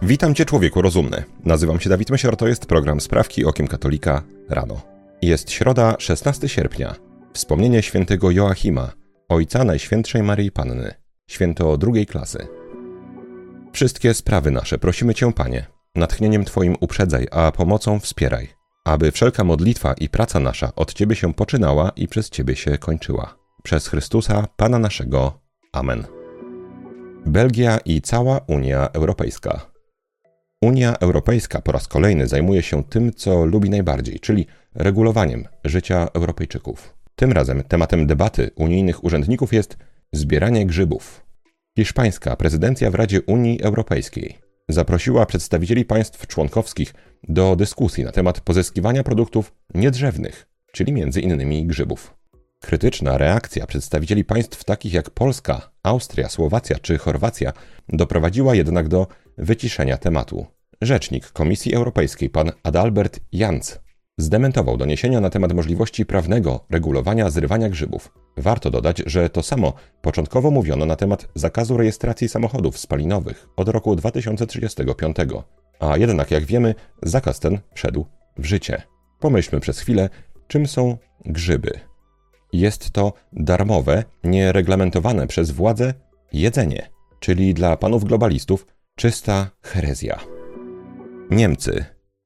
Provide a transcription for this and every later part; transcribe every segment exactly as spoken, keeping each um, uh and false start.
Witam Cię, człowieku rozumny. Nazywam się Dawid Mysior, to jest program Sprawki okiem katolika rano. Jest środa, szesnastego sierpnia. Wspomnienie świętego Joachima, ojca Najświętszej Maryi Panny. Święto drugiej klasy. Wszystkie sprawy nasze prosimy Cię, Panie, natchnieniem Twoim uprzedzaj, a pomocą wspieraj, aby wszelka modlitwa i praca nasza od Ciebie się poczynała i przez Ciebie się kończyła. Przez Chrystusa, Pana naszego. Amen. Belgia i cała Unia Europejska. Unia Europejska po raz kolejny zajmuje się tym, co lubi najbardziej, czyli regulowaniem życia Europejczyków. Tym razem tematem debaty unijnych urzędników jest zbieranie grzybów. Hiszpańska prezydencja w Radzie Unii Europejskiej zaprosiła przedstawicieli państw członkowskich do dyskusji na temat pozyskiwania produktów niedrzewnych, czyli między innymi grzybów. Krytyczna reakcja przedstawicieli państw takich jak Polska, Austria, Słowacja czy Chorwacja doprowadziła jednak do wyciszenia tematu. Rzecznik Komisji Europejskiej pan Adalbert Janz zdementował doniesienia na temat możliwości prawnego regulowania zrywania grzybów. Warto dodać, że to samo początkowo mówiono na temat zakazu rejestracji samochodów spalinowych od roku dwa tysiące trzydziestego piątego, a jednak, jak wiemy, zakaz ten wszedł w życie. Pomyślmy przez chwilę, czym są grzyby. Jest to darmowe, niereglamentowane przez władze jedzenie, czyli dla panów globalistów czysta herezja. Niemcy.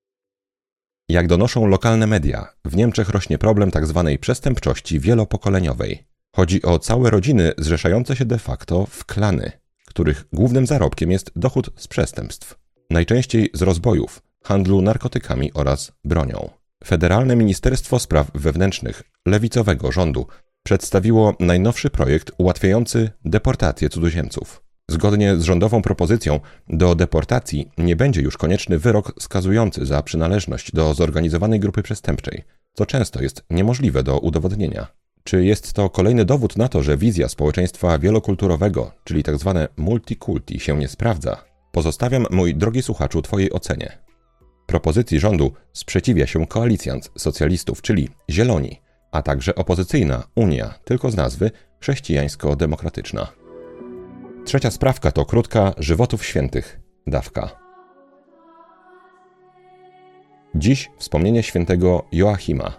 Jak donoszą lokalne media, w Niemczech rośnie problem tzw. przestępczości wielopokoleniowej. Chodzi o całe rodziny zrzeszające się de facto w klany, których głównym zarobkiem jest dochód z przestępstw. Najczęściej z rozbojów, handlu narkotykami oraz bronią. Federalne Ministerstwo Spraw Wewnętrznych lewicowego rządu przedstawiło najnowszy projekt ułatwiający deportację cudzoziemców. Zgodnie z rządową propozycją do deportacji nie będzie już konieczny wyrok skazujący za przynależność do zorganizowanej grupy przestępczej, co często jest niemożliwe do udowodnienia. Czy jest to kolejny dowód na to, że wizja społeczeństwa wielokulturowego, czyli tzw. multikulti, się nie sprawdza? Pozostawiam, mój drogi słuchaczu, Twojej ocenie. Propozycji rządu sprzeciwia się koalicjant socjalistów, czyli Zieloni, a także opozycyjna Unia, tylko z nazwy chrześcijańsko-demokratyczna. Trzecia sprawka to krótka żywotów świętych, dawka. Dziś wspomnienie świętego Joachima.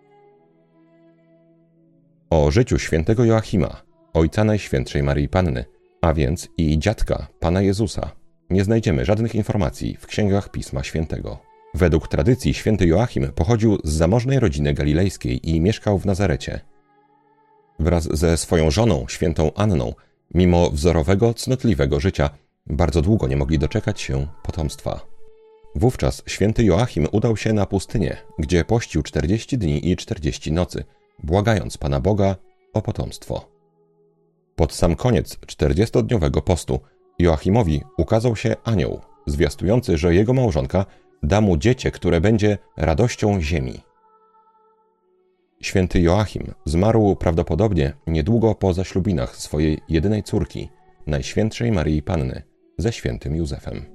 O życiu świętego Joachima, ojca Najświętszej Maryi Panny, a więc i dziadka Pana Jezusa, nie znajdziemy żadnych informacji w księgach Pisma Świętego. Według tradycji święty Joachim pochodził z zamożnej rodziny galilejskiej i mieszkał w Nazarecie. Wraz ze swoją żoną, świętą Anną, mimo wzorowego, cnotliwego życia, bardzo długo nie mogli doczekać się potomstwa. Wówczas święty Joachim udał się na pustynię, gdzie pościł czterdzieści dni i czterdzieści nocy, błagając Pana Boga o potomstwo. Pod sam koniec czterdziestodniowego postu Joachimowi ukazał się anioł, zwiastujący, że jego małżonka da mu dziecię, które będzie radością ziemi. Święty Joachim zmarł prawdopodobnie niedługo po zaślubinach swojej jedynej córki, Najświętszej Maryi Panny, ze świętym Józefem.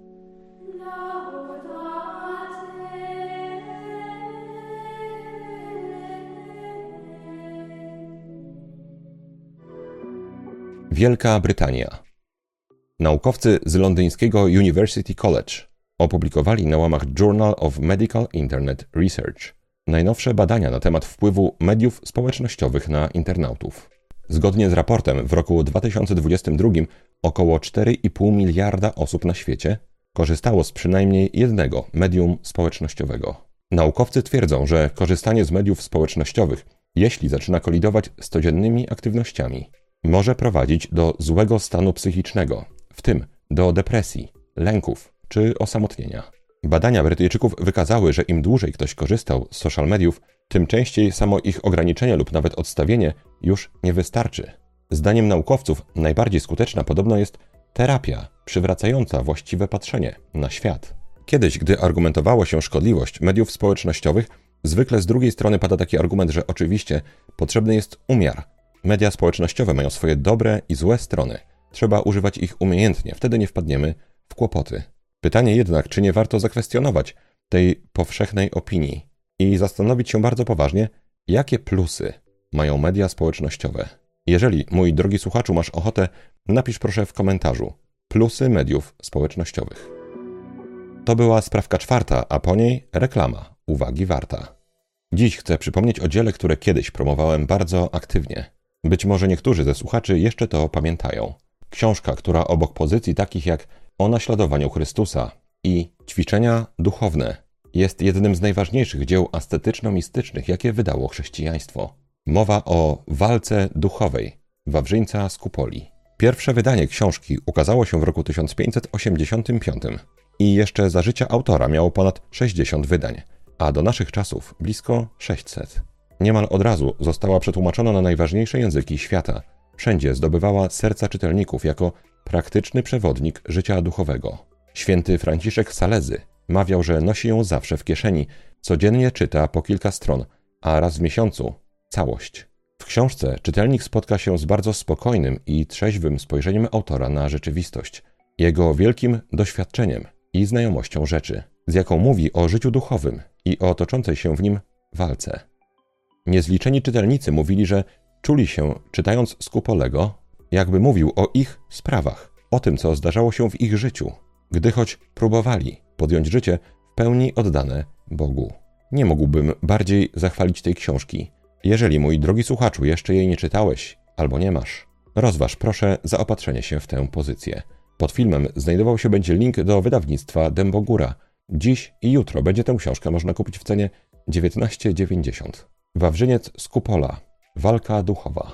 Wielka Brytania. Naukowcy z londyńskiego University College opublikowali na łamach Journal of Medical Internet Research najnowsze badania na temat wpływu mediów społecznościowych na internautów. Zgodnie z raportem w roku dwa tysiące dwudziestym drugim około cztery i pół miliarda osób na świecie korzystało z przynajmniej jednego medium społecznościowego. Naukowcy twierdzą, że korzystanie z mediów społecznościowych, jeśli zaczyna kolidować z codziennymi aktywnościami, może prowadzić do złego stanu psychicznego, w tym do depresji, lęków czy osamotnienia. Badania Brytyjczyków wykazały, że im dłużej ktoś korzystał z social mediów, tym częściej samo ich ograniczenie lub nawet odstawienie już nie wystarczy. Zdaniem naukowców najbardziej skuteczna podobno jest terapia przywracająca właściwe patrzenie na świat. Kiedyś, gdy argumentowało się szkodliwość mediów społecznościowych, zwykle z drugiej strony pada taki argument, że oczywiście potrzebny jest umiar. Media społecznościowe mają swoje dobre i złe strony. Trzeba używać ich umiejętnie, wtedy nie wpadniemy w kłopoty. Pytanie jednak, czy nie warto zakwestionować tej powszechnej opinii i zastanowić się bardzo poważnie, jakie plusy mają media społecznościowe. Jeżeli, mój drogi słuchaczu, masz ochotę, napisz proszę w komentarzu plusy mediów społecznościowych. To była sprawka czwarta, a po niej reklama, uwagi warta. Dziś chcę przypomnieć o dziele, które kiedyś promowałem bardzo aktywnie. Być może niektórzy ze słuchaczy jeszcze to pamiętają. Książka, która obok pozycji takich jak O naśladowaniu Chrystusa i Ćwiczenia duchowne jest jednym z najważniejszych dzieł ascetyczno-mistycznych, jakie wydało chrześcijaństwo. Mowa o walce duchowej Wawrzyńca z Kupoli. Pierwsze wydanie książki ukazało się w roku tysiąc pięćset osiemdziesiątym piątym i jeszcze za życia autora miało ponad sześćdziesiąt wydań, a do naszych czasów blisko sześćset. Niemal od razu została przetłumaczona na najważniejsze języki świata. Wszędzie zdobywała serca czytelników jako praktyczny przewodnik życia duchowego. Święty Franciszek Salezy mawiał, że nosi ją zawsze w kieszeni, codziennie czyta po kilka stron, a raz w miesiącu całość. W książce czytelnik spotka się z bardzo spokojnym i trzeźwym spojrzeniem autora na rzeczywistość, jego wielkim doświadczeniem i znajomością rzeczy, z jaką mówi o życiu duchowym i o toczącej się w nim walce. Niezliczeni czytelnicy mówili, że czuli się, czytając Skupolego, jakby mówił o ich sprawach, o tym, co zdarzało się w ich życiu, gdy choć próbowali podjąć życie w pełni oddane Bogu. Nie mógłbym bardziej zachwalić tej książki. Jeżeli, mój drogi słuchaczu, jeszcze jej nie czytałeś albo nie masz, rozważ proszę zaopatrzenie się w tę pozycję. Pod filmem znajdował się będzie link do wydawnictwa Dębogóra. Dziś i jutro będzie tę książkę można kupić w cenie dziewiętnaście dziewięćdziesiąt. Wawrzyniec z Kupola. Walka duchowa.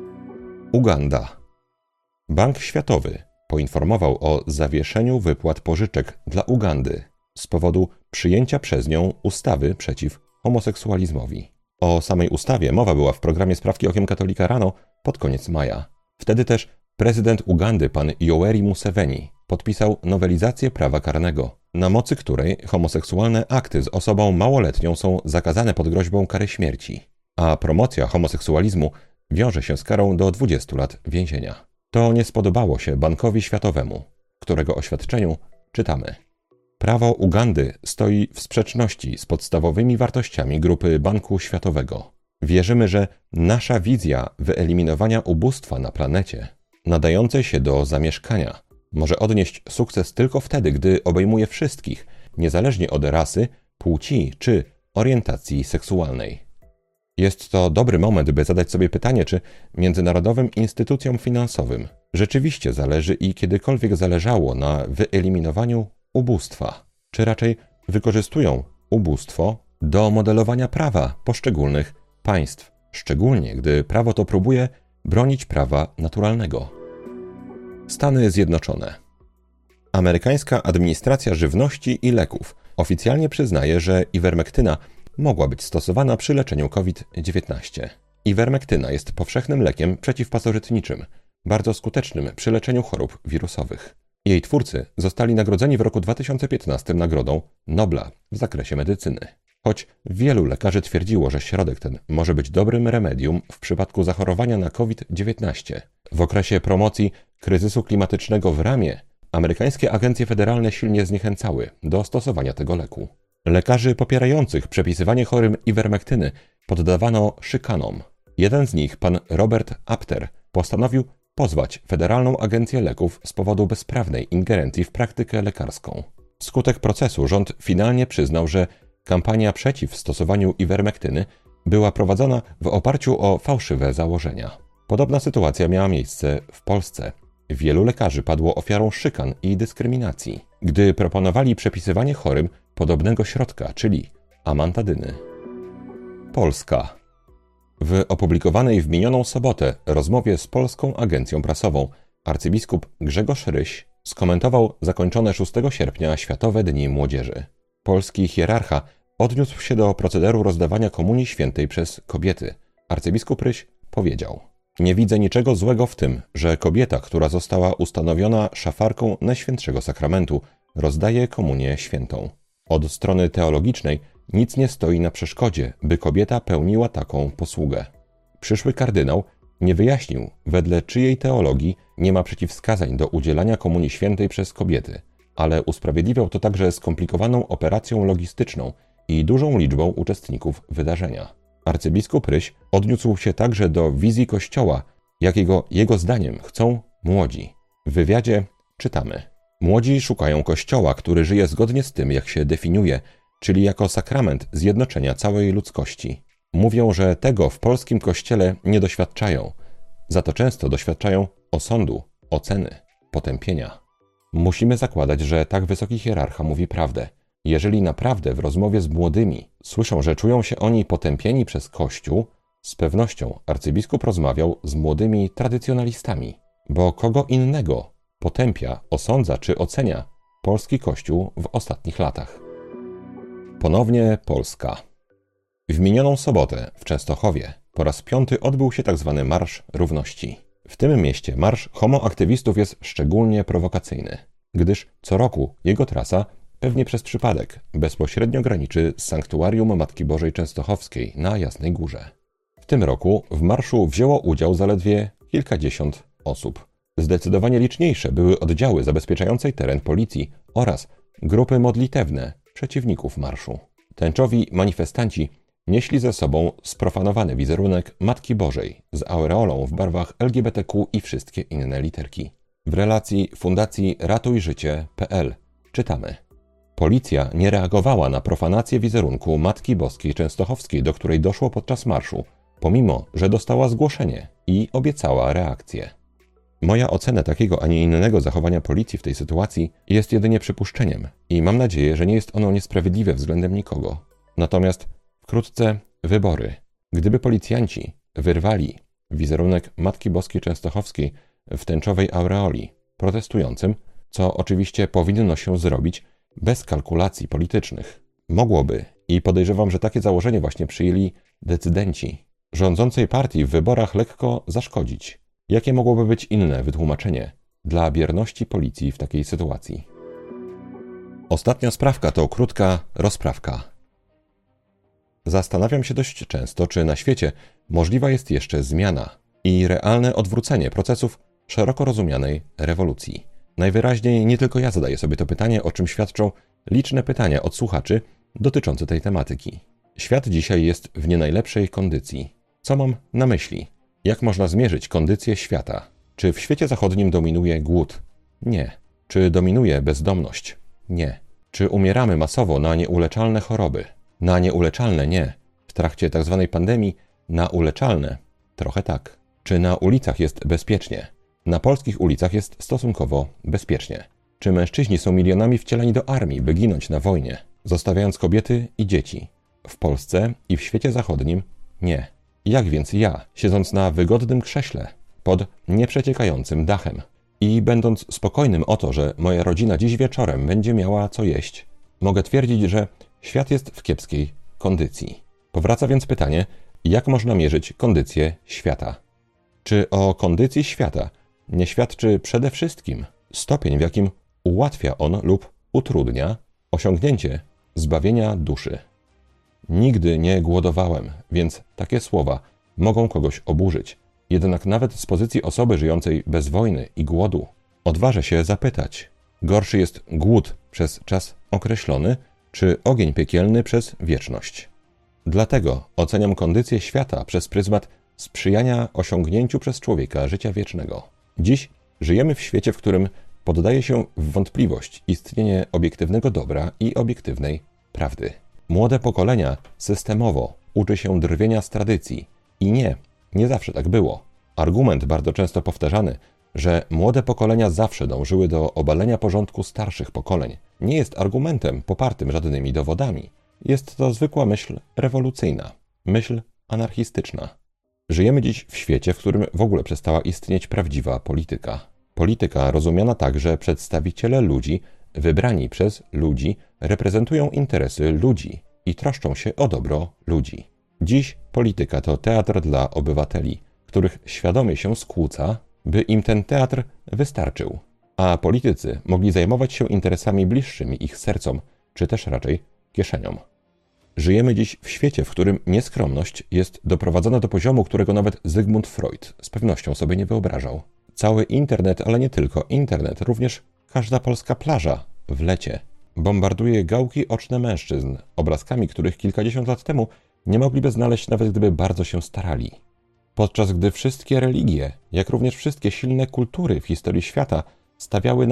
Uganda. Bank Światowy poinformował o zawieszeniu wypłat pożyczek dla Ugandy z powodu przyjęcia przez nią ustawy przeciw homoseksualizmowi. O samej ustawie mowa była w programie Sprawki Okiem Katolika rano pod koniec maja. Wtedy też prezydent Ugandy, pan Yoweri Museveni, podpisał nowelizację prawa karnego, na mocy której homoseksualne akty z osobą małoletnią są zakazane pod groźbą kary śmierci, a promocja homoseksualizmu wiąże się z karą do dwudziestu lat więzienia. To nie spodobało się Bankowi Światowemu, którego oświadczeniu czytamy: prawo Ugandy stoi w sprzeczności z podstawowymi wartościami grupy Banku Światowego. Wierzymy, że nasza wizja wyeliminowania ubóstwa na planecie, nadającej się do zamieszkania, może odnieść sukces tylko wtedy, gdy obejmuje wszystkich, niezależnie od rasy, płci czy orientacji seksualnej. Jest to dobry moment, by zadać sobie pytanie, czy międzynarodowym instytucjom finansowym rzeczywiście zależy i kiedykolwiek zależało na wyeliminowaniu ubóstwa, czy raczej wykorzystują ubóstwo do modelowania prawa poszczególnych państw, szczególnie gdy prawo to próbuje bronić prawa naturalnego. Stany Zjednoczone. Amerykańska Administracja Żywności i Leków oficjalnie przyznaje, że iwermektyna mogła być stosowana przy leczeniu COVID dziewiętnaście. Iwermektyna jest powszechnym lekiem przeciwpasożytniczym, bardzo skutecznym przy leczeniu chorób wirusowych. Jej twórcy zostali nagrodzeni w roku dwa tysiące piętnastym Nagrodą Nobla w zakresie medycyny. Choć wielu lekarzy twierdziło, że środek ten może być dobrym remedium w przypadku zachorowania na COVID dziewiętnaście. W okresie promocji kryzysu klimatycznego w ramie amerykańskie agencje federalne silnie zniechęcały do stosowania tego leku. Lekarzy popierających przepisywanie chorym iwermektyny poddawano szykanom. Jeden z nich, pan Robert Apter, postanowił pozwać Federalną Agencję Leków z powodu bezprawnej ingerencji w praktykę lekarską. Wskutek procesu rząd finalnie przyznał, że kampania przeciw stosowaniu iwermektyny była prowadzona w oparciu o fałszywe założenia. Podobna sytuacja miała miejsce w Polsce. Wielu lekarzy padło ofiarą szykan i dyskryminacji, gdy proponowali przepisywanie chorym podobnego środka, czyli amantadyny. Polska. W opublikowanej w minioną sobotę rozmowie z Polską Agencją Prasową arcybiskup Grzegorz Ryś skomentował zakończone szóstego sierpnia Światowe Dni Młodzieży. Polski hierarcha odniósł się do procederu rozdawania Komunii Świętej przez kobiety. Arcybiskup Ryś powiedział: nie widzę niczego złego w tym, że kobieta, która została ustanowiona szafarką Najświętszego Sakramentu, rozdaje Komunię Świętą. Od strony teologicznej nic nie stoi na przeszkodzie, by kobieta pełniła taką posługę. Przyszły kardynał nie wyjaśnił, wedle czyjej teologii nie ma przeciwwskazań do udzielania Komunii Świętej przez kobiety, ale usprawiedliwiał to także skomplikowaną operacją logistyczną i dużą liczbą uczestników wydarzenia. Arcybiskup Ryś odniósł się także do wizji Kościoła, jakiego jego zdaniem chcą młodzi. W wywiadzie czytamy: Młodzi szukają Kościoła, który żyje zgodnie z tym, jak się definiuje, czyli jako sakrament zjednoczenia całej ludzkości. Mówią, że tego w polskim Kościele nie doświadczają. Za to często doświadczają osądu, oceny, potępienia. Musimy zakładać, że tak wysoki hierarcha mówi prawdę. Jeżeli naprawdę w rozmowie z młodymi słyszą, że czują się oni potępieni przez Kościół, z pewnością arcybiskup rozmawiał z młodymi tradycjonalistami, bo kogo innego potępia, osądza czy ocenia polski Kościół w ostatnich latach. Ponownie Polska. W minioną sobotę w Częstochowie po raz piąty odbył się tzw. Marsz Równości. W tym mieście marsz homoaktywistów jest szczególnie prowokacyjny, gdyż co roku jego trasa pewnie przez przypadek bezpośrednio graniczy z sanktuarium Matki Bożej Częstochowskiej na Jasnej Górze. W tym roku w marszu wzięło udział zaledwie kilkadziesiąt osób. Zdecydowanie liczniejsze były oddziały zabezpieczającej teren policji oraz grupy modlitewne przeciwników marszu. Tęczowi manifestanci nieśli ze sobą sprofanowany wizerunek Matki Bożej z aureolą w barwach L G B T Q i wszystkie inne literki. W relacji Fundacji Ratuj Życie kropka p l czytamy: Policja nie reagowała na profanację wizerunku Matki Boskiej Częstochowskiej, do której doszło podczas marszu, pomimo że dostała zgłoszenie i obiecała reakcję. Moja ocena takiego, a nie innego zachowania policji w tej sytuacji jest jedynie przypuszczeniem i mam nadzieję, że nie jest ono niesprawiedliwe względem nikogo. Natomiast wkrótce wybory. Gdyby policjanci wyrwali wizerunek Matki Boskiej Częstochowskiej w tęczowej aureoli protestującym, co oczywiście powinno się zrobić bez kalkulacji politycznych, mogłoby, i podejrzewam, że takie założenie właśnie przyjęli decydenci rządzącej partii w wyborach, lekko zaszkodzić. Jakie mogłoby być inne wytłumaczenie dla bierności policji w takiej sytuacji? Ostatnia sprawka to krótka rozprawka. Zastanawiam się dość często, czy na świecie możliwa jest jeszcze zmiana i realne odwrócenie procesów szeroko rozumianej rewolucji. Najwyraźniej nie tylko ja zadaję sobie to pytanie, o czym świadczą liczne pytania od słuchaczy dotyczące tej tematyki. Świat dzisiaj jest w nie najlepszej kondycji. Co mam na myśli? Jak można zmierzyć kondycję świata? Czy w świecie zachodnim dominuje głód? Nie. Czy dominuje bezdomność? Nie. Czy umieramy masowo na nieuleczalne choroby? Na nieuleczalne nie. W trakcie tzw. pandemii na uleczalne trochę tak. Czy na ulicach jest bezpiecznie? Na polskich ulicach jest stosunkowo bezpiecznie. Czy mężczyźni są milionami wcielani do armii, by ginąć na wojnie, zostawiając kobiety i dzieci? W Polsce i w świecie zachodnim nie. Jak więc ja, siedząc na wygodnym krześle, pod nieprzeciekającym dachem i będąc spokojnym o to, że moja rodzina dziś wieczorem będzie miała co jeść, mogę twierdzić, że świat jest w kiepskiej kondycji. Powraca więc pytanie, jak można mierzyć kondycję świata? Czy o kondycji świata nie świadczy przede wszystkim stopień, w jakim ułatwia on lub utrudnia osiągnięcie zbawienia duszy? Nigdy nie głodowałem, więc takie słowa mogą kogoś oburzyć. Jednak nawet z pozycji osoby żyjącej bez wojny i głodu odważę się zapytać: gorszy jest głód przez czas określony, czy ogień piekielny przez wieczność? Dlatego oceniam kondycję świata przez pryzmat sprzyjania osiągnięciu przez człowieka życia wiecznego. Dziś żyjemy w świecie, w którym poddaje się w wątpliwość istnienie obiektywnego dobra i obiektywnej prawdy. Młode pokolenia systemowo uczy się drwienia z tradycji. I nie, nie zawsze tak było. Argument bardzo często powtarzany, że młode pokolenia zawsze dążyły do obalenia porządku starszych pokoleń, nie jest argumentem popartym żadnymi dowodami. Jest to zwykła myśl rewolucyjna, myśl anarchistyczna. Żyjemy dziś w świecie, w którym w ogóle przestała istnieć prawdziwa polityka. Polityka rozumiana tak, że przedstawiciele ludzi, wybrani przez ludzi, reprezentują interesy ludzi i troszczą się o dobro ludzi. Dziś polityka to teatr dla obywateli, których świadomie się skłóca, by im ten teatr wystarczył, a politycy mogli zajmować się interesami bliższymi ich sercom, czy też raczej kieszeniom. Żyjemy dziś w świecie, w którym nieskromność jest doprowadzona do poziomu, którego nawet Zygmunt Freud z pewnością sobie nie wyobrażał. Cały internet, ale nie tylko internet, również każda polska plaża w lecie bombarduje gałki oczne mężczyzn obrazkami, których kilkadziesiąt lat temu nie mogliby znaleźć, nawet gdyby bardzo się starali. Podczas gdy wszystkie religie, jak również wszystkie silne kultury w historii świata stawiały na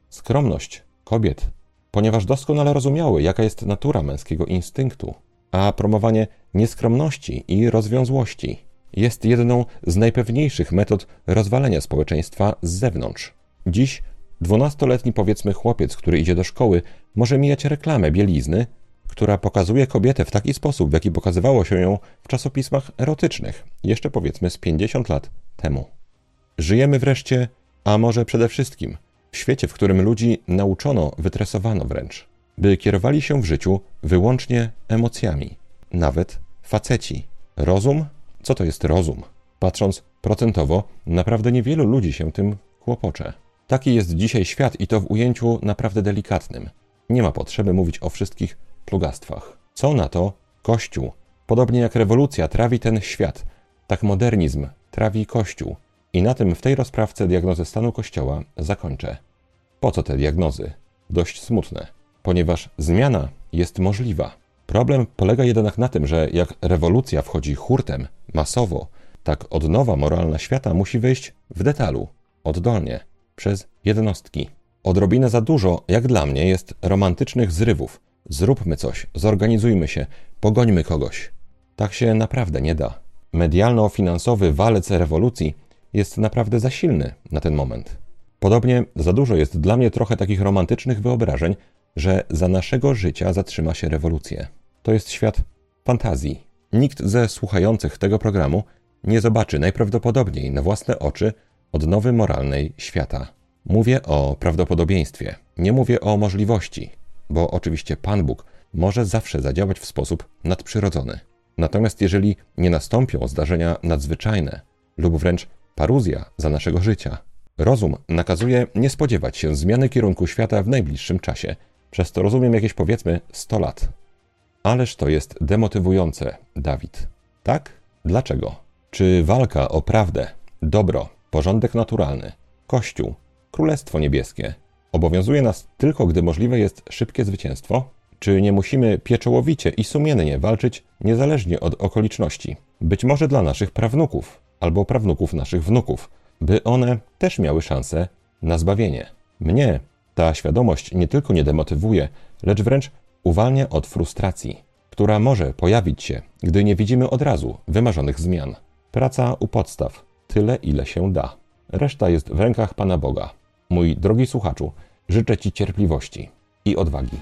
skromność kobiet, ponieważ doskonale rozumiały, jaka jest natura męskiego instynktu, a promowanie nieskromności i rozwiązłości jest jedną z najpewniejszych metod rozwalenia społeczeństwa z zewnątrz. Dziś dwunastoletni, powiedzmy, chłopiec, który idzie do szkoły, może mijać reklamę bielizny, która pokazuje kobietę w taki sposób, w jaki pokazywało się ją w czasopismach erotycznych, jeszcze powiedzmy z pięćdziesiąt lat temu. Żyjemy wreszcie, a może przede wszystkim, w świecie, w którym ludzi nauczono, wytresowano wręcz, by kierowali się w życiu wyłącznie emocjami. Nawet faceci. Rozum? Co to jest rozum? Patrząc procentowo, naprawdę niewielu ludzi się tym kłopocze. Taki jest dzisiaj świat i to w ujęciu naprawdę delikatnym. Nie ma potrzeby mówić o wszystkich plugastwach. Co na to Kościół? Podobnie jak rewolucja trawi ten świat, tak modernizm trawi Kościół. I na tym w tej rozprawce diagnozy stanu Kościoła zakończę. Po co te diagnozy? Dość smutne, ponieważ zmiana jest możliwa. Problem polega jednak na tym, że jak rewolucja wchodzi hurtem, masowo, tak odnowa moralna świata musi wyjść w detalu, oddolnie, przez jednostki. Odrobinę za dużo, jak dla mnie, jest romantycznych zrywów. Zróbmy coś, zorganizujmy się, pogońmy kogoś. Tak się naprawdę nie da. Medialno-finansowy walec rewolucji jest naprawdę za silny na ten moment. Podobnie za dużo jest dla mnie trochę takich romantycznych wyobrażeń, że za naszego życia zatrzyma się rewolucja. To jest świat fantazji. Nikt ze słuchających tego programu nie zobaczy najprawdopodobniej na własne oczy odnowy moralnej świata. Mówię o prawdopodobieństwie, nie mówię o możliwości, bo oczywiście Pan Bóg może zawsze zadziałać w sposób nadprzyrodzony. Natomiast jeżeli nie nastąpią zdarzenia nadzwyczajne lub wręcz paruzja za naszego życia, rozum nakazuje nie spodziewać się zmiany kierunku świata w najbliższym czasie. Przez to rozumiem jakieś powiedzmy sto lat. Ależ to jest demotywujące, Dawid. Tak? Dlaczego? Czy walka o prawdę, dobro, porządek naturalny, Kościół, Królestwo Niebieskie obowiązuje nas tylko, gdy możliwe jest szybkie zwycięstwo? Czy nie musimy pieczołowicie i sumiennie walczyć niezależnie od okoliczności? Być może dla naszych prawnuków albo prawnuków naszych wnuków, by one też miały szansę na zbawienie. Mnie ta świadomość nie tylko nie demotywuje, lecz wręcz uwalnia od frustracji, która może pojawić się, gdy nie widzimy od razu wymarzonych zmian. Praca u podstaw, tyle ile się da. Reszta jest w rękach Pana Boga. Mój drogi słuchaczu, życzę Ci cierpliwości i odwagi.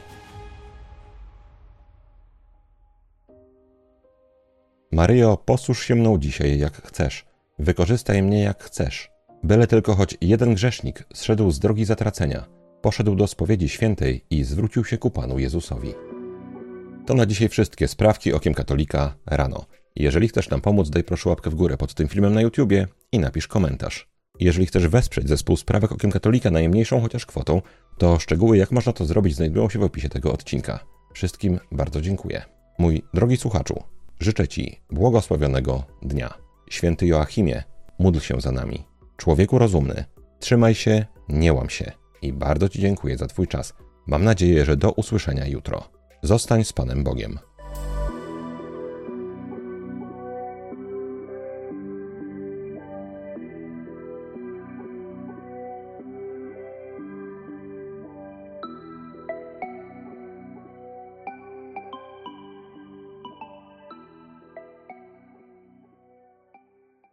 Maryjo, posłuż się mną dzisiaj jak chcesz. Wykorzystaj mnie jak chcesz. Byle tylko choć jeden grzesznik zszedł z drogi zatracenia, poszedł do spowiedzi świętej i zwrócił się ku Panu Jezusowi. To na dzisiaj wszystkie sprawki Okiem Katolika rano. Jeżeli chcesz nam pomóc, daj proszę łapkę w górę pod tym filmem na YouTubie i napisz komentarz. Jeżeli chcesz wesprzeć zespół Sprawek Okiem Katolika najmniejszą chociaż kwotą, to szczegóły jak można to zrobić znajdują się w opisie tego odcinka. Wszystkim bardzo dziękuję. Mój drogi słuchaczu, życzę Ci błogosławionego dnia. Święty Joachimie, módl się za nami. Człowieku rozumny, trzymaj się, nie łam się. I bardzo Ci dziękuję za Twój czas. Mam nadzieję, że do usłyszenia jutro. Zostań z Panem Bogiem.